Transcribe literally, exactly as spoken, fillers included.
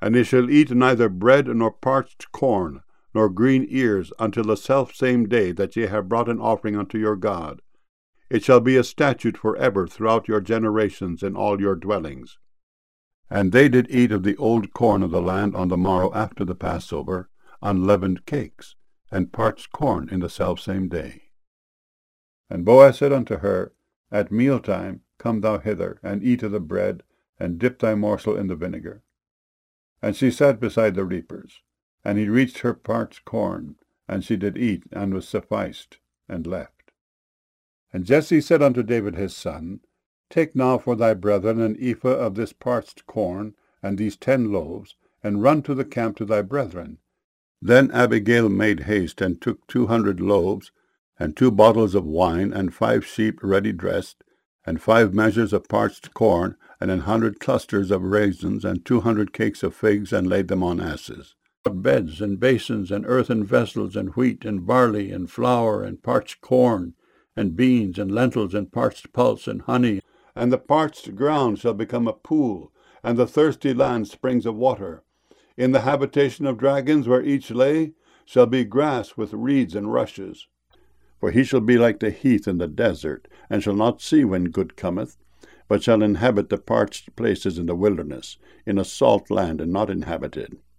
And they shall eat neither bread nor parched corn, nor green ears, until the selfsame day that ye have brought an offering unto your God. It shall be a statute for ever throughout your generations in all your dwellings. And they did eat of the old corn of the land on the morrow after the Passover, unleavened cakes, and parched corn in the selfsame day. And Boaz said unto her, At mealtime come thou hither, and eat of the bread, and dip thy morsel in the vinegar. And she sat beside the reapers. And he reached her parched corn, and she did eat, and was sufficed, and left. And Jesse said unto David his son, Take now for thy brethren an ephah of this parched corn, and these ten loaves, and run to the camp to thy brethren. Then Abigail made haste, and took two hundred loaves, and two bottles of wine, and five sheep ready dressed, and five measures of parched corn, and an hundred clusters of raisins, and two hundred cakes of figs, and laid them on asses. Beds, and basins, and earthen vessels, and wheat, and barley, and flour, and parched corn, and beans, and lentils, and parched pulse, and honey. And the parched ground shall become a pool, and the thirsty land springs of water. In the habitation of dragons, where each lay, shall be grass with reeds and rushes. For he shall be like the heath in the desert, and shall not see when good cometh, but shall inhabit the parched places in the wilderness, in a salt land and not inhabited.